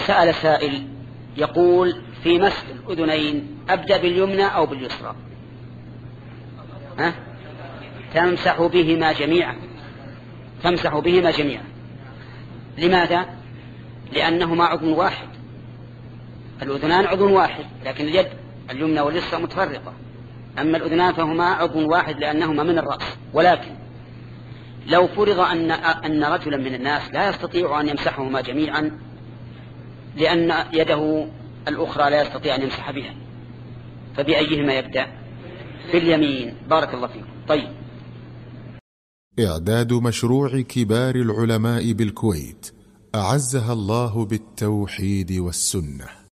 سأل سائل يقول في مسح الأذنين أبدأ باليمنى أو باليسرى؟ تمسح بهما جميعا. تمسح بهما جميعا. لماذا؟ لأنهما عضو واحد. الأذنان عضو واحد، لكن اليد اليمنى واليسرى متفرقة. أما الأذنان فهما عضو واحد لأنهما من الرأس. ولكن لو فرض أن رجلا من الناس لا يستطيع أن يمسحهما جميعا لأن يده الأخرى لا يستطيع أن يمسح بها، فبأيهما يبدأ؟ باليمين. بارك الله فيكم. طيب. إعداد مشروع كبار العلماء بالكويت أعزها الله بالتوحيد والسنة.